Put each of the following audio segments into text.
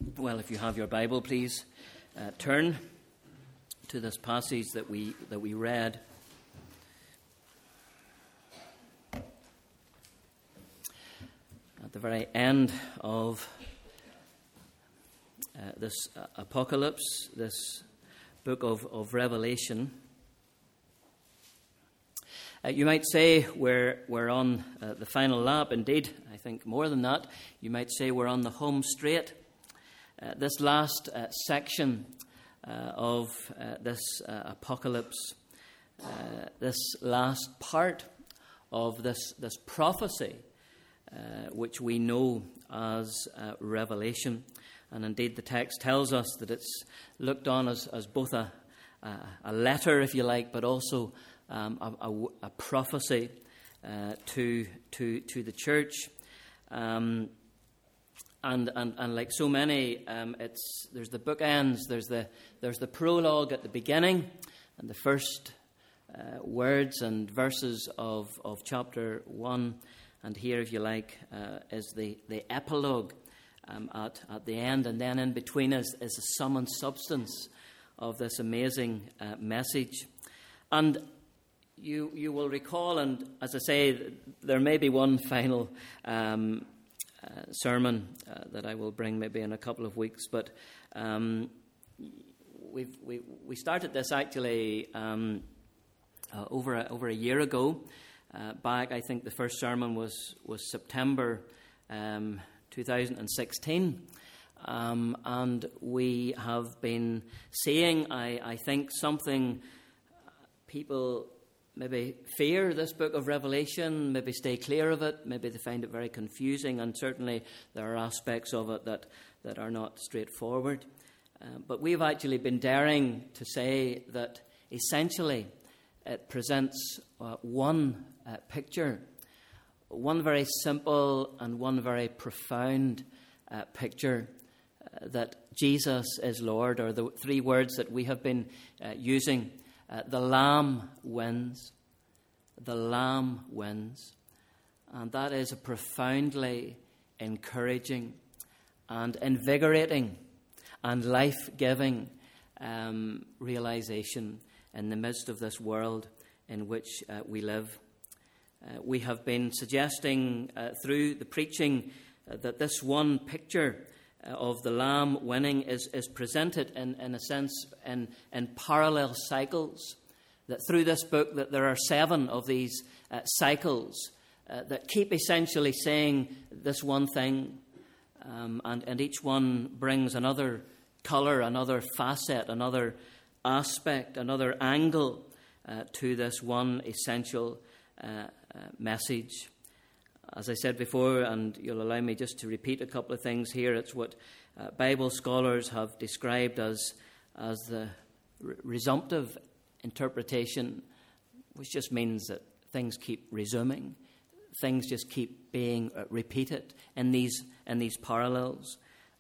Well, if you have your Bible, please turn to this passage that we read. At the very end of this Apocalypse, this book of Revelation. You might say we're on the final lap. Indeed, I think more than that. You might say we're on the home straight. This last section of this Apocalypse, this last part of this prophecy, which we know as Revelation. And indeed, the text tells us that it's looked on as both a letter, if you like, but also a prophecy to the church. And like so many, there's the bookends. There's the prologue at the beginning, and the first words and verses of chapter 1. And here, if you like, is the epilogue at the end, and then in between is the sum and substance of this amazing message. And you will recall, and as I say, there may be one final sermon that I will bring maybe in a couple of weeks, but we started this actually over a year ago. Back, I think the first sermon was September 2016, and we have been seeing, I think, something people maybe fear this book of Revelation, maybe stay clear of it, maybe they find it very confusing, and certainly there are aspects of it that are not straightforward. But we've actually been daring to say that essentially it presents one picture, one very simple and one very profound picture, that Jesus is Lord, or the three words that we have been using. The Lamb wins. The Lamb wins. And that is a profoundly encouraging and invigorating and life-giving realization in the midst of this world in which we live. We have been suggesting through the preaching that this one picture of the Lamb winning is presented in a sense in parallel cycles. That through this book that there are 7 of these cycles that keep essentially saying this one thing, and each one brings another colour, another facet, another aspect, another angle to this one essential message. As I said before, and you'll allow me just to repeat a couple of things here, it's what Bible scholars have described as the resumptive interpretation, which just means that things keep resuming, things just keep being repeated in these parallels.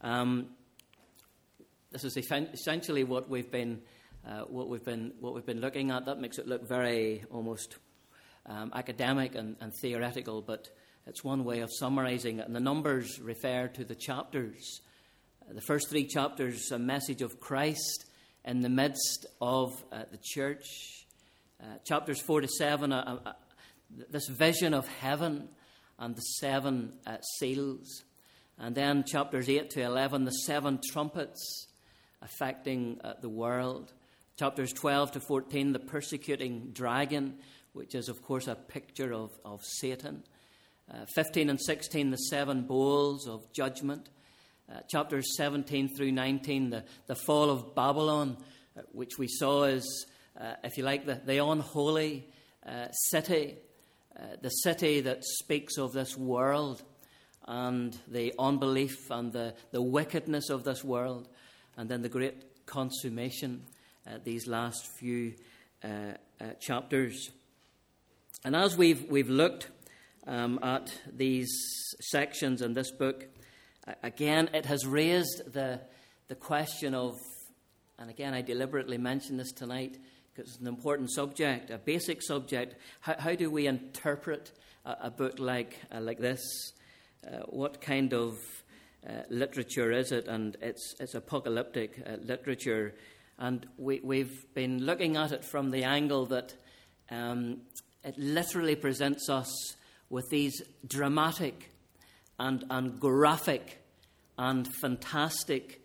This is essentially what we've been looking at. That makes it look very almost academic and theoretical, but it's one way of summarizing it. And the numbers refer to the chapters. The first 3 chapters, a message of Christ in the midst of the church. Chapters 4 to 7, this vision of heaven and the 7 seals. And then chapters 8 to 11, the 7 trumpets affecting the world. Chapters 12 to 14, the persecuting dragon, which is, of course, a picture of Satan. 15 and 16, the 7 bowls of judgment. Chapters 17 through 19, the fall of Babylon, which we saw as, if you like, the unholy city, the city that speaks of this world and the unbelief and the wickedness of this world, and then the great consummation, these last few chapters. And as we've looked at these sections in this book, again, it has raised the question of, and again, I deliberately mention this tonight because it's an important subject, a basic subject. How do we interpret a book like this? What kind of literature, is it? And it's apocalyptic literature. And we've been looking at it from the angle that it literally presents us with these dramatic and graphic and fantastic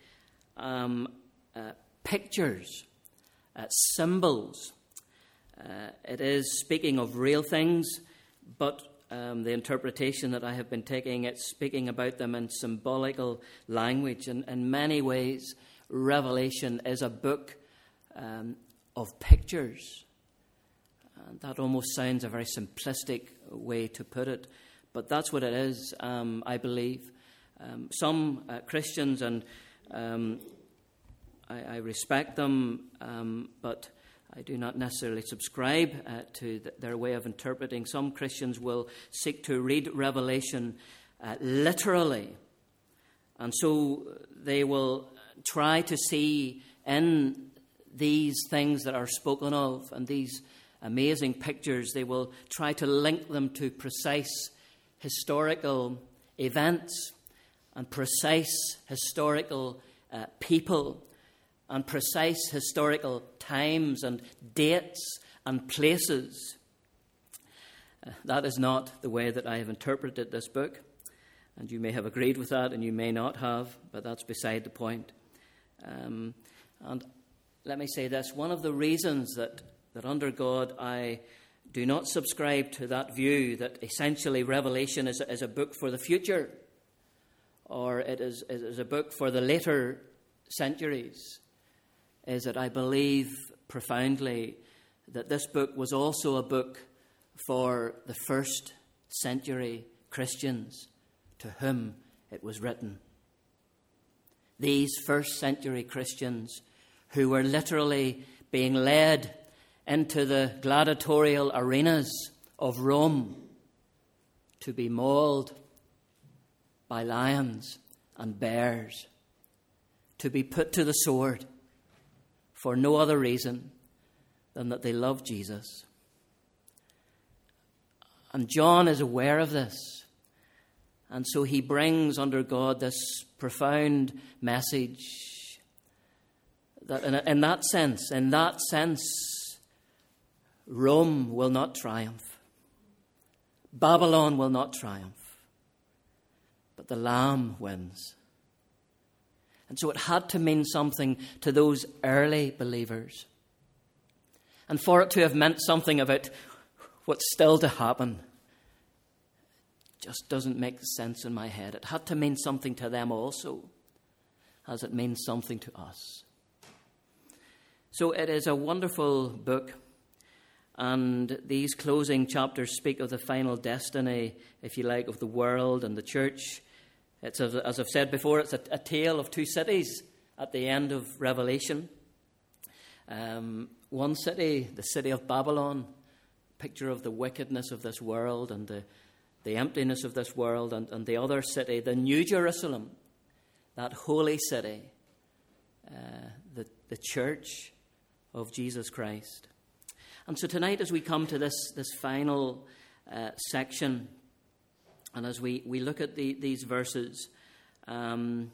pictures, symbols. It is speaking of real things, but the interpretation that I have been taking, it's speaking about them in symbolical language. And in many ways, Revelation is a book of pictures. And that almost sounds a very simplistic way to put it, but that's what it is, I believe. Some Christians, and I respect them, but I do not necessarily subscribe to their way of interpreting. Some Christians will seek to read Revelation literally, and so they will try to see in these things that are spoken of and these amazing pictures, they will try to link them to precise historical events and precise historical people and precise historical times and dates and places. That is not the way that I have interpreted this book, and you may have agreed with that and you may not have, but that's beside the point. And let me say this, one of the reasons that under God I do not subscribe to that view that essentially Revelation is a book for the future, or it is a book for the later centuries, is that I believe profoundly that this book was also a book for the first century Christians to whom it was written. These first century Christians who were literally being led into the gladiatorial arenas of Rome to be mauled by lions and bears, to be put to the sword for no other reason than that they love Jesus. And John is aware of this. And so he brings under God this profound message that in that sense, Rome will not triumph. Babylon will not triumph. But the Lamb wins. And so it had to mean something to those early believers. And for it to have meant something about what's still to happen just doesn't make sense in my head. It had to mean something to them also, as it means something to us. So it is a wonderful book, and these closing chapters speak of the final destiny, if you like, of the world and the church. It's, as I've said before, it's a tale of two cities at the end of Revelation. One city, the city of Babylon, picture of the wickedness of this world and the emptiness of this world, and the other city, the New Jerusalem, that holy city, the church of Jesus Christ. And so tonight, as we come to this final section, and as we look at these verses, some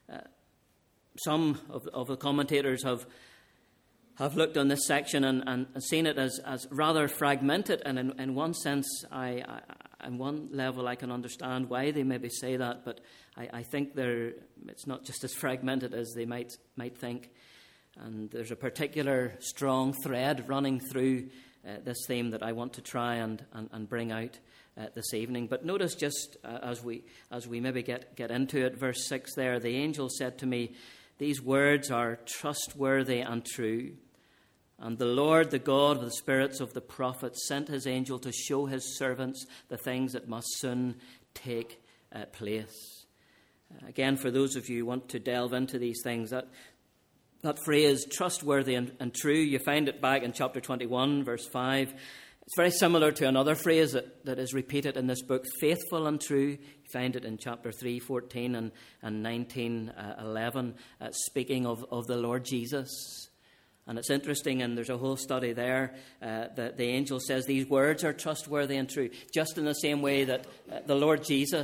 of the commentators have looked on this section and seen it as rather fragmented. And in one sense, on one level, I can understand why they maybe say that. But I think it's not just as fragmented as they might think. And there's a particular strong thread running through this theme that I want to try and bring out this evening. But notice just as we maybe get into it, verse 6 there, the angel said to me, "These words are trustworthy and true. And the Lord, the God of the spirits of the prophets, sent his angel to show his servants the things that must soon take place." Again, for those of you who want to delve into these things, that phrase, trustworthy and true, you find it back in chapter 21, verse 5. It's very similar to another phrase that is repeated in this book, faithful and true. You find it in chapter 3, 14 and 19, 11, speaking of the Lord Jesus. And it's interesting, and there's a whole study there, that the angel says these words are trustworthy and true, just in the same way that the Lord Jesus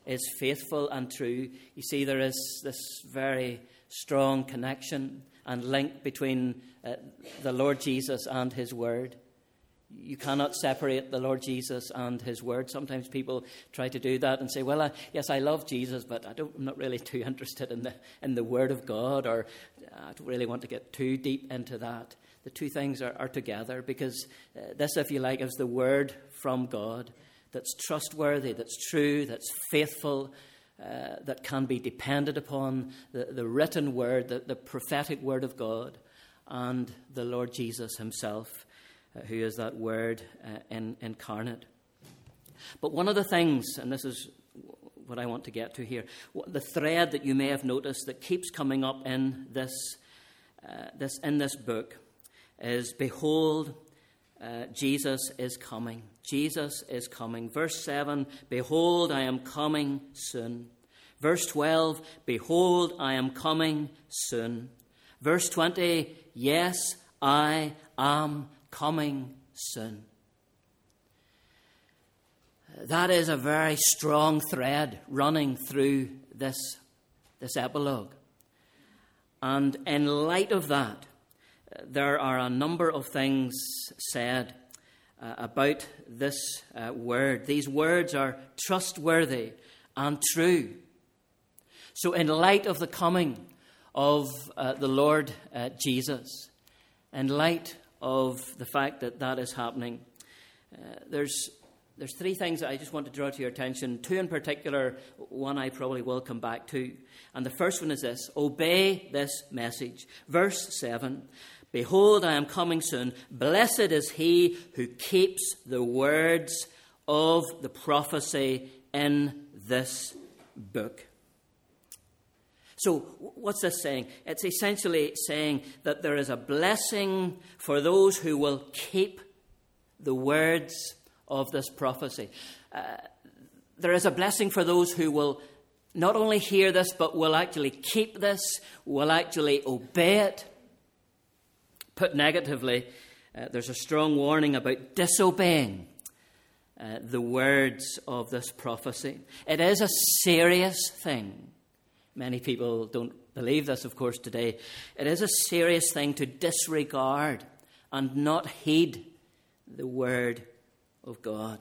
is faithful and true. You see, there is this very strong connection and link between the Lord Jesus and his word. You cannot separate the Lord Jesus and his word. Sometimes people try to do that and say, well, yes, I love Jesus, but I'm not really too interested in the word of God, or I don't really want to get too deep into that. The two things are together, because this, if you like, is the word from God that's trustworthy, that's true, that's faithful, that can be depended upon, the written word, the prophetic word of God, and the Lord Jesus himself, who is that word incarnate. But one of the things, and this is what I want to get to here, the thread that you may have noticed that keeps coming up in this book is, behold, Jesus is coming. Jesus is coming. Verse 7, behold, I am coming soon. Verse 12, behold, I am coming soon. Verse 20, yes, I am coming soon. That is a very strong thread running through this epilogue. And in light of that, there are a number of things said about this word. These words are trustworthy and true. So in light of the coming of the Lord Jesus, in light of the fact that is happening, there's three things that I just want to draw to your attention. Two in particular, one I probably will come back to. And the first one is this: obey this message. Verse 7, behold, I am coming soon. Blessed is he who keeps the words of the prophecy in this book. So what's this saying? It's essentially saying that there is a blessing for those who will keep the words of this prophecy. There is a blessing for those who will not only hear this, but will actually keep this, will actually obey it. Put negatively, there's a strong warning about disobeying the words of this prophecy. It is a serious thing. Many people don't believe this, of course, today. It is a serious thing to disregard and not heed the word of God.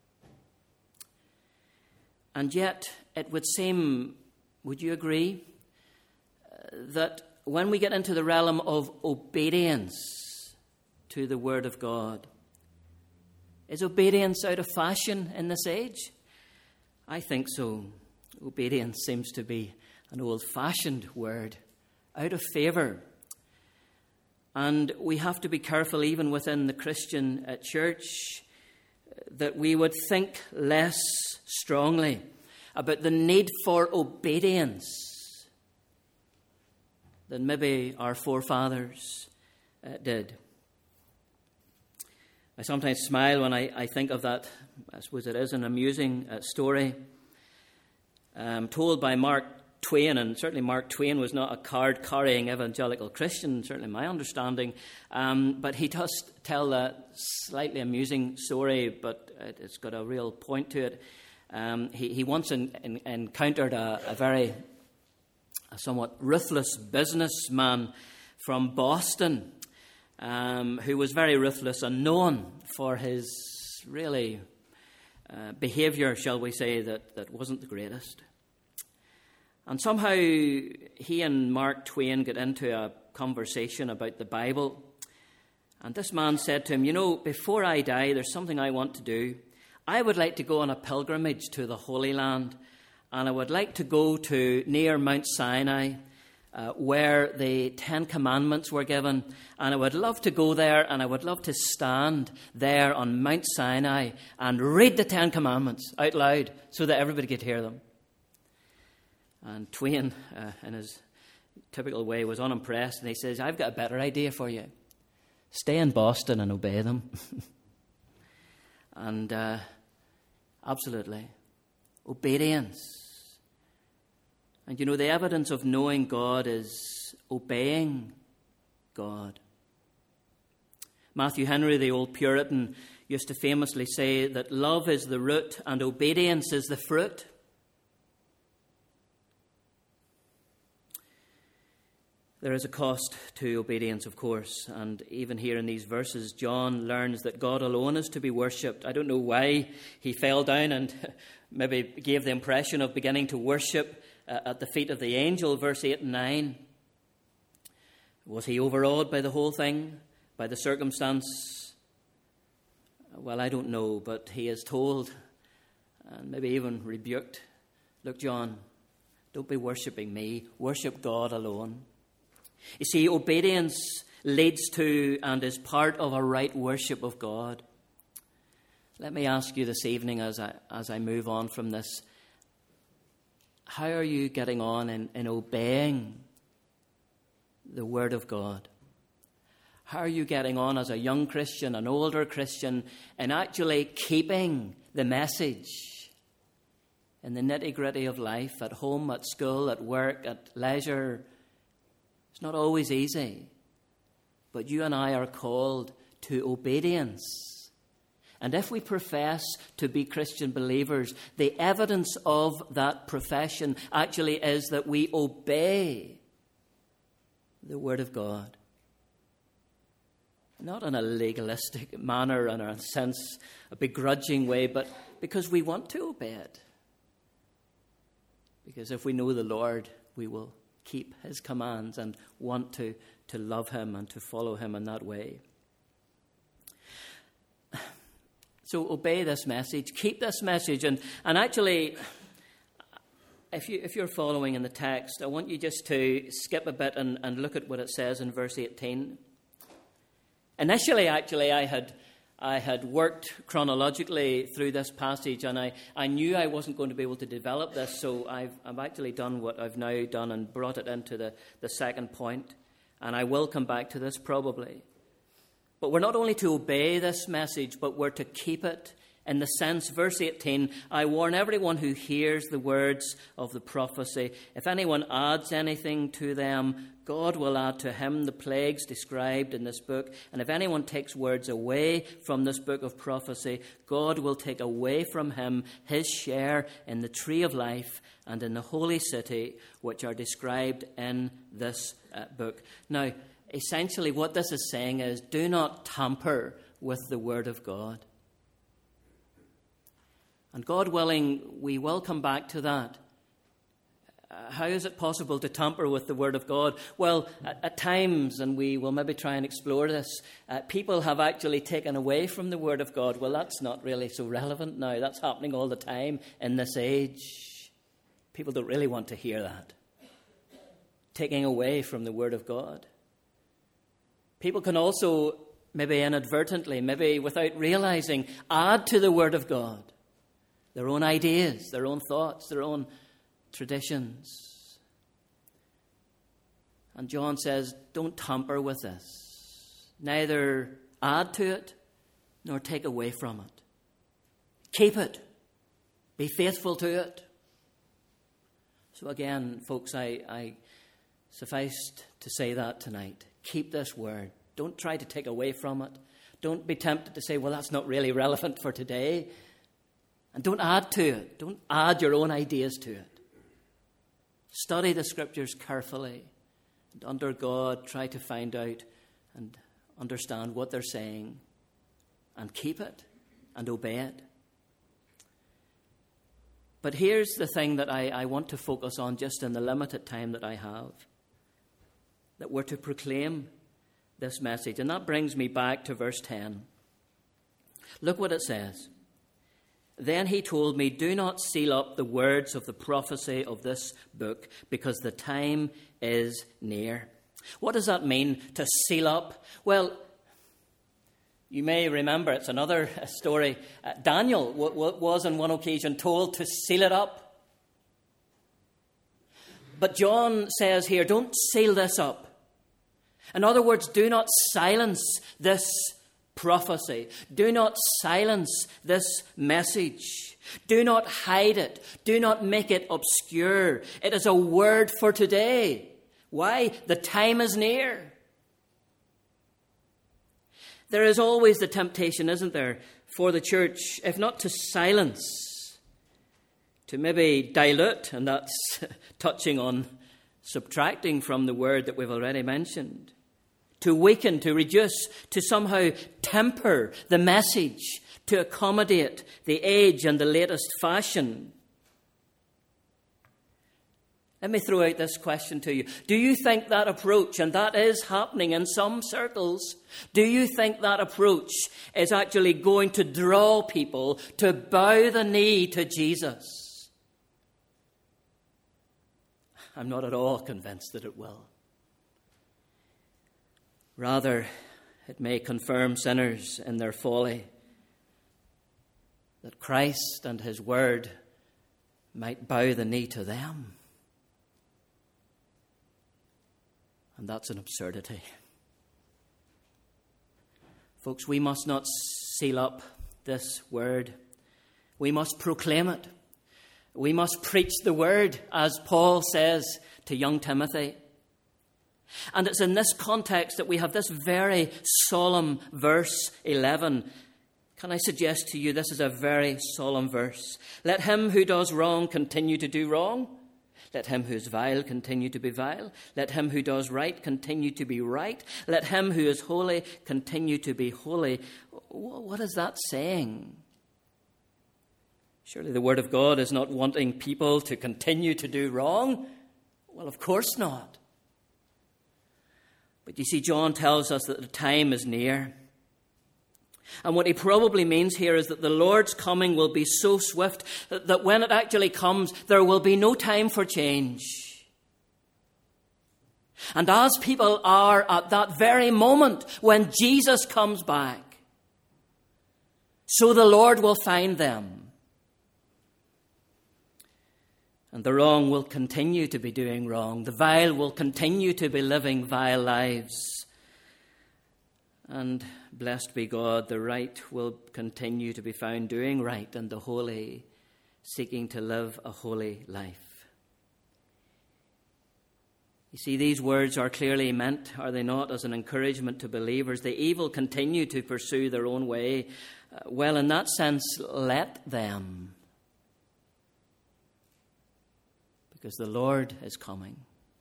And yet, it would seem, would you agree, that when we get into the realm of obedience to the word of God, is obedience out of fashion in this age? I think so. Obedience seems to be an old-fashioned word, out of favour. And we have to be careful, even within the Christian church, that we would think less strongly about the need for obedience than maybe our forefathers did. I sometimes smile when I think of that. I suppose it is an amusing story told by Mark Twain, and certainly Mark Twain was not a card-carrying evangelical Christian, certainly my understanding, but he does tell a slightly amusing story, but it's got a real point to it. He once encountered a somewhat ruthless businessman from Boston, who was very ruthless and known for his really behaviour, shall we say, that wasn't the greatest. And somehow he and Mark Twain got into a conversation about the Bible. And this man said to him, you know, before I die, there's something I want to do. I would like to go on a pilgrimage to the Holy Land. And I would like to go to near Mount Sinai, where the Ten Commandments were given. And I would love to go there, and I would love to stand there on Mount Sinai and read the Ten Commandments out loud so that everybody could hear them. And Twain, in his typical way, was unimpressed, and he says, I've got a better idea for you. Stay in Boston and obey them. And absolutely, obedience. And you know, the evidence of knowing God is obeying God. Matthew Henry, the old Puritan, used to famously say that love is the root and obedience is the fruit. There is a cost to obedience, of course, and even here in these verses, John learns that God alone is to be worshipped. I don't know why he fell down and maybe gave the impression of beginning to worship at the feet of the angel, verse 8 and 9. Was he overawed by the whole thing, by the circumstance? Well, I don't know, but he is told, and maybe even rebuked, look, John, don't be worshipping me, worship God alone. You see, obedience leads to and is part of a right worship of God. Let me ask you this evening as I move on from this, how are you getting on in obeying the Word of God? How are you getting on as a young Christian, an older Christian, in actually keeping the message in the nitty-gritty of life, at home, at school, at work, at leisure? It's not always easy, but you and I are called to obedience. And if we profess to be Christian believers, the evidence of that profession actually is that we obey the Word of God. Not in a legalistic manner, in a sense, a begrudging way, but because we want to obey it. Because if we know the Lord, we will keep his commands and want to love him and to follow him in that way. So obey this message, keep this message, and actually, if you're following in the text, I want you just to skip a bit and look at what it says in verse 18. Initially, actually, I had worked chronologically through this passage, and I knew I wasn't going to be able to develop this, so I've actually done what I've now done and brought it into the second point, and I will come back to this probably. But we're not only to obey this message, but we're to keep it in the sense, verse 18, I warn everyone who hears the words of the prophecy, if anyone adds anything to them, God will add to him the plagues described in this book. And if anyone takes words away from this book of prophecy, God will take away from him his share in the tree of life and in the holy city, which are described in this book. Now, essentially what this is saying is, do not tamper with the word of God. And God willing, we will come back to that. How is it possible to tamper with the Word of God? Well, at times, and we will maybe try and explore this, people have actually taken away from the Word of God. Well, that's not really so relevant now. That's happening all the time in this age. People don't really want to hear that. Taking away from the Word of God. People can also, maybe inadvertently, maybe without realizing, add to the Word of God. Their own ideas, their own thoughts, their own traditions. And John says, don't tamper with this. Neither add to it, nor take away from it. Keep it. Be faithful to it. So again, folks, I sufficed to say that tonight. Keep this word. Don't try to take away from it. Don't be tempted to say, well, that's not really relevant for today. And don't add to it. Don't add your own ideas to it. Study the Scriptures carefully. And under God, try to find out and understand what they're saying. And keep it and obey it. But here's the thing that I want to focus on just in the limited time that I have. That we're to proclaim this message. And that brings me back to verse 10. Look what it says. Then he told me, do not seal up the words of the prophecy of this book, because the time is near. What does that mean, to seal up? Well, you may remember, it's another story. Daniel was on one occasion told to seal it up. But John says here, don't seal this up. In other words, do not silence this prophecy. Do not silence this message. Do not hide it. Do not make it obscure. It is a word for today. Why? The time is near. There is always the temptation, isn't there, for the church, if not to silence, to maybe dilute, and that's touching on subtracting from the word that we've already mentioned, to weaken, to reduce, to somehow temper the message, to accommodate the age and the latest fashion. Let me throw out this question to you. Do you think that approach, and that is happening in some circles, do you think that approach is actually going to draw people to bow the knee to Jesus? I'm not at all convinced that it will. Rather, it may confirm sinners in their folly, that Christ and his word might bow the knee to them. And that's an absurdity. Folks, we must not seal up this word. We must proclaim it. We must preach the word, as Paul says to young Timothy. And it's in this context that we have this very solemn verse 11. Can I suggest to you this is a very solemn verse? Let him who does wrong continue to do wrong. Let him who is vile continue to be vile. Let him who does right continue to be right. Let him who is holy continue to be holy. What is that saying? Surely the word of God is not wanting people to continue to do wrong. Well, of course not. But you see, John tells us that the time is near. And what he probably means here is that the Lord's coming will be so swift that when it actually comes, there will be no time for change. And as people are at that very moment when Jesus comes back, so the Lord will find them. And the wrong will continue to be doing wrong. The vile will continue to be living vile lives. And blessed be God, the right will continue to be found doing right, and the holy seeking to live a holy life. You see, these words are clearly meant, are they not, as an encouragement to believers. The evil continue to pursue their own way. Well, in that sense, let them. Because the Lord is coming.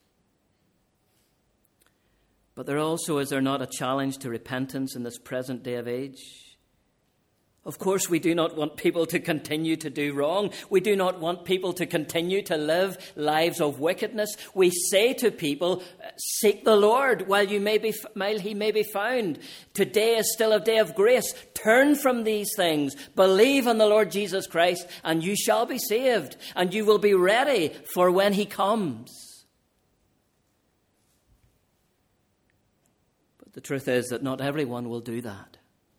But there also, is there not a challenge to repentance in this present day of age? Of course, we do not want people to continue to do wrong. We do not want people to continue to live lives of wickedness. We say to people, seek the Lord while he may be found. Today is still a day of grace. Turn from these things. Believe in the Lord Jesus Christ, and you shall be saved, and you will be ready for when he comes. The truth is that not everyone will do that.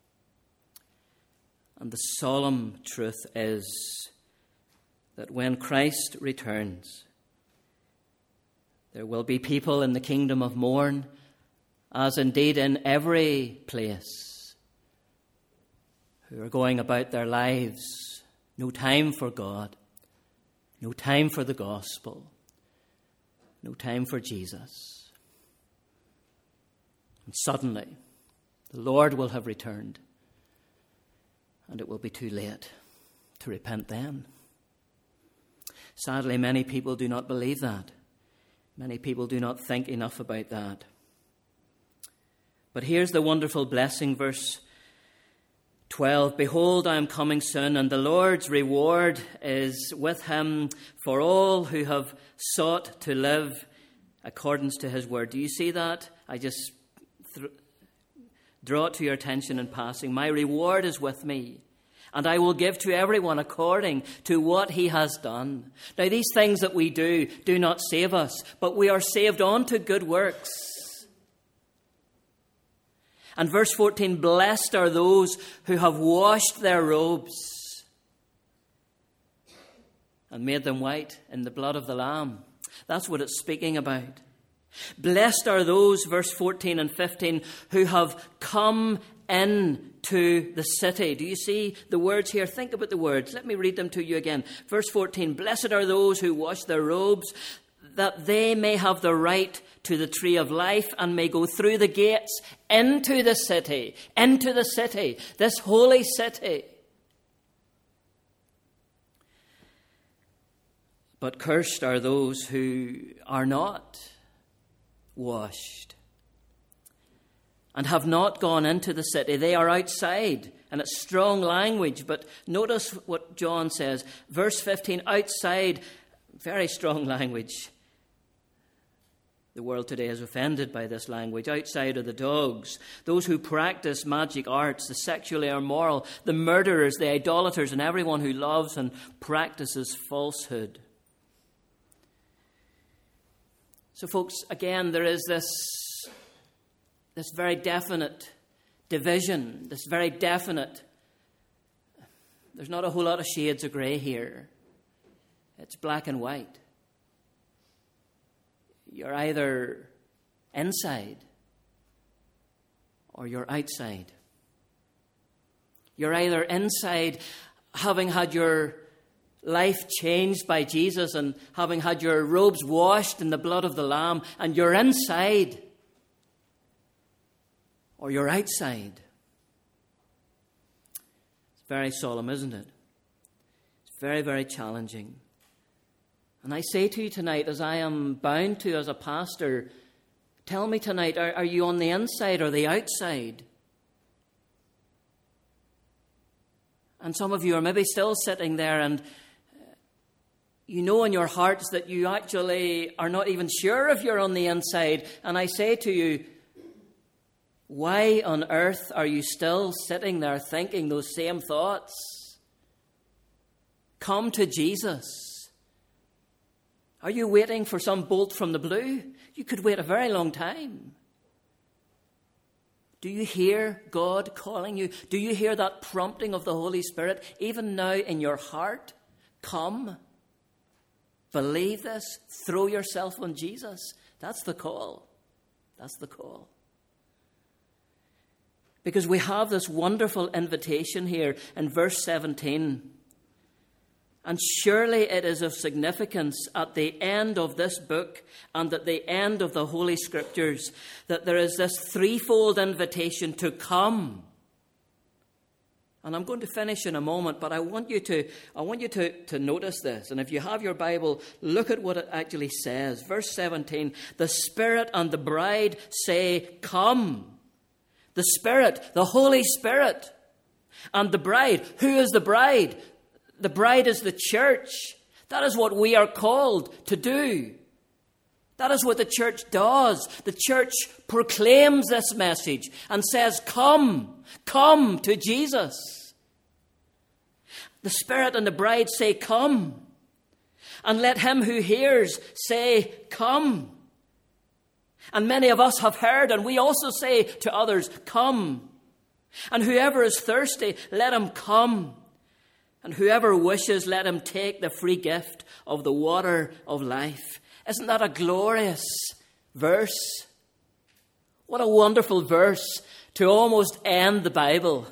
And the solemn truth is that when Christ returns, there will be people in the kingdom of mourn, as indeed in every place, who are going about their lives, no time for God, no time for the gospel, no time for Jesus. And suddenly, the Lord will have returned, and it will be too late to repent then. Sadly, many people do not believe that. Many people do not think enough about that. But here's the wonderful blessing, verse 12. Behold, I am coming soon, and the Lord's reward is with him for all who have sought to live according to his word. Do you see that? I just draw it to your attention in passing. My reward is with me, and I will give to everyone according to what he has done. Now, these things that we do not save us, but we are saved on to good works. And verse 14, blessed are those who have washed their robes and made them white in the blood of the Lamb. That's what it's speaking about. Blessed are those, verse 14 and 15, who have come into the city. Do you see the words here? Think about the words. Let me read them to you again. Verse 14, blessed are those who wash their robes, that they may have the right to the tree of life and may go through the gates into the city, this holy city. But cursed are those who are not washed and have not gone into the city. They are outside. And it's strong language, but notice what John says. Verse 15, outside, very strong language. The world today is offended by this language. Outside are the dogs, those who practice magic arts, the sexually immoral, the murderers, the idolaters, and everyone who loves and practices falsehood. So, folks, again, there is this very definite division, this very definite, there's not a whole lot of shades of grey here. It's black and white. You're either inside or you're outside. You're either inside, having had your life changed by Jesus and having had your robes washed in the blood of the Lamb, and you're inside, or you're outside. It's very solemn, isn't it? It's very, very challenging. And I say to you tonight, as I am bound to as a pastor, tell me tonight, are you on the inside or the outside? And some of you are maybe still sitting there and you know in your hearts that you actually are not even sure if you're on the inside. And I say to you, why on earth are you still sitting there thinking those same thoughts? Come to Jesus. Are you waiting for some bolt from the blue? You could wait a very long time. Do you hear God calling you? Do you hear that prompting of the Holy Spirit even now in your heart? Come. Believe this. Throw yourself on Jesus. That's the call. That's the call. Because we have this wonderful invitation here in verse 17. And surely it is of significance at the end of this book and at the end of the Holy Scriptures that there is this threefold invitation to come. And I'm going to finish in a moment, but I want you to notice this. And if you have your Bible, look at what it actually says. Verse 17, the Spirit and the bride say, come. The Spirit, the Holy Spirit, and the bride. Who is the bride? The bride is the church. That is what we are called to do. That is what the church does. The church proclaims this message and says, come to Jesus. The Spirit and the bride say, come. And let him who hears say, come. And many of us have heard, and we also say to others, come. And whoever is thirsty, let him come. And whoever wishes, let him take the free gift of the water of life. Isn't that a glorious verse? What a wonderful verse to almost end the Bible.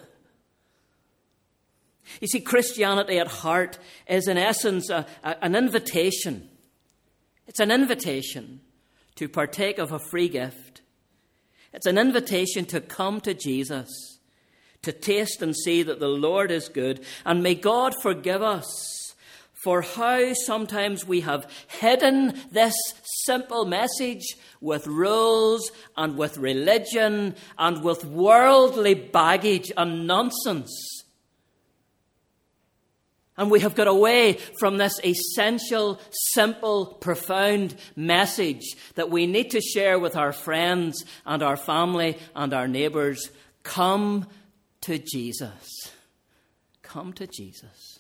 You see, Christianity at heart is in essence an invitation. It's an invitation to partake of a free gift. It's an invitation to come to Jesus, to taste and see that the Lord is good. And may God forgive us for how sometimes we have hidden this simple message with rules and with religion and with worldly baggage and nonsense. And we have got away from this essential, simple, profound message that we need to share with our friends and our family and our neighbours. Come to Jesus. Come to Jesus.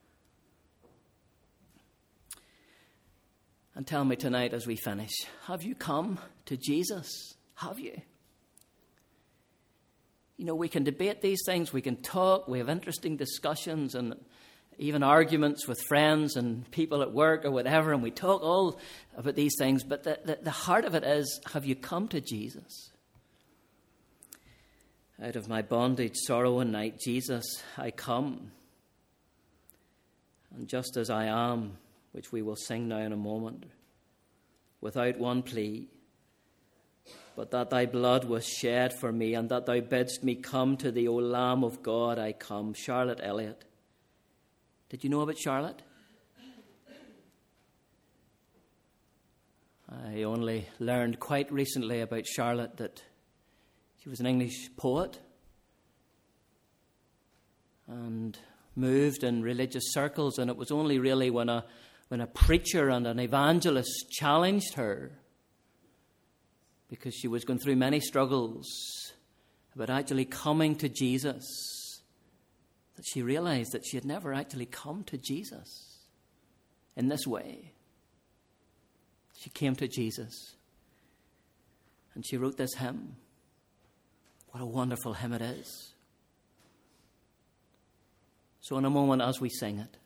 And tell me tonight as we finish, have you come to Jesus? Have you? You know, we can debate these things, we can talk, we have interesting discussions and even arguments with friends and people at work or whatever, and we talk all about these things, but the heart of it is, have you come to Jesus? Out of my bondage, sorrow and night, Jesus, I come. And just as I am, which we will sing now in a moment, without one plea, but that thy blood was shed for me, and that thou bidst me come to thee, O Lamb of God, I come. Charlotte Elliott. Did you know about Charlotte? I only learned quite recently about Charlotte that she was an English poet and moved in religious circles, and it was only really when a preacher and an evangelist challenged her, because she was going through many struggles about actually coming to Jesus, that she realized that she had never actually come to Jesus in this way. She came to Jesus and she wrote this hymn. What a wonderful hymn it is. So in a moment as we sing it,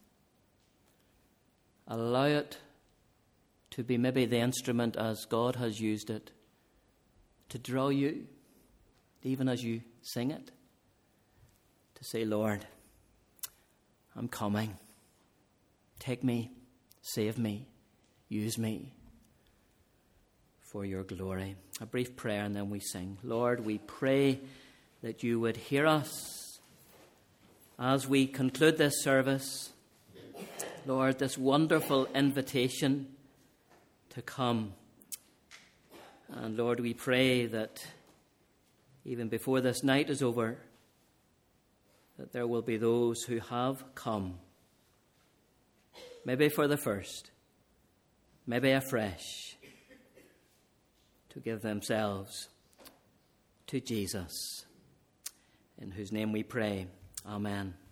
allow it to be maybe the instrument as God has used it to draw you, even as you sing it, to say, Lord, I'm coming. Take me, save me, use me for your glory. A brief prayer and then we sing. Lord, we pray that you would hear us as we conclude this service. Lord, this wonderful invitation to come. And Lord, we pray that even before this night is over, that there will be those who have come, maybe for the first, maybe afresh, to give themselves to Jesus, in whose name we pray. Amen.